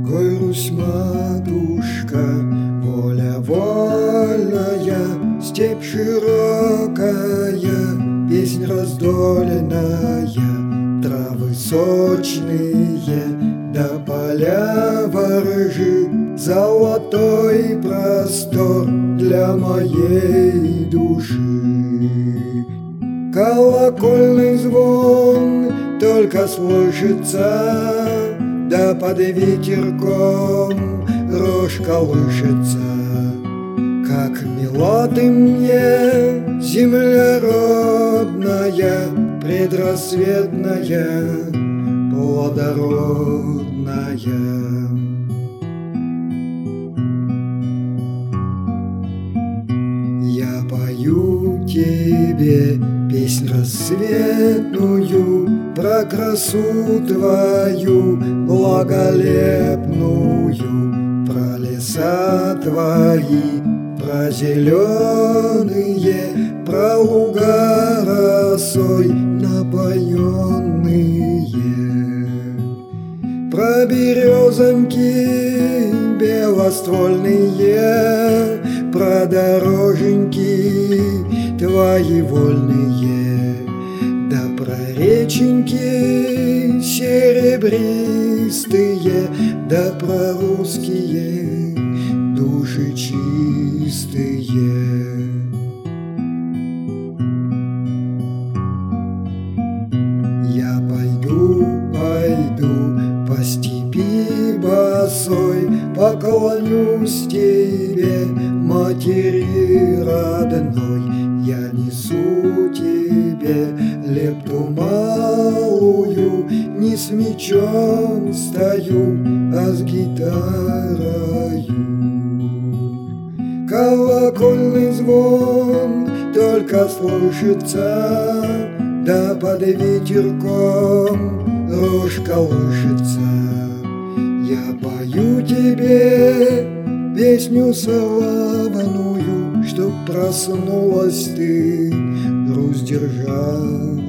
Ой, Русь, матушка, воля вольная, степь широкая, песнь раздольная, травы сочные, да поля воржи, золотой простор для моей души. Колокольный звон только слышится, да под ветерком рожь колышется. Как мила ты мне, земля родная, предрассветная, плодородная. Я пою тебе песнь рассветную про красу твою благолепную, про леса твои, про зеленые, про луга росой напоенные, про березоньки белоствольные, про дороженьки твои вольные, да про реченьки серебристые, да про русские души чистые. Я пойду по степи босой, поклонюсь тебе, матери родной. Я несу тебе лепту малую, не с мечом стою, а с гитарою. Колокольный звон только слышится, да под ветерком рожь колышется. Я пою тебе песню славную, чтоб проснулась ты, Русь державная.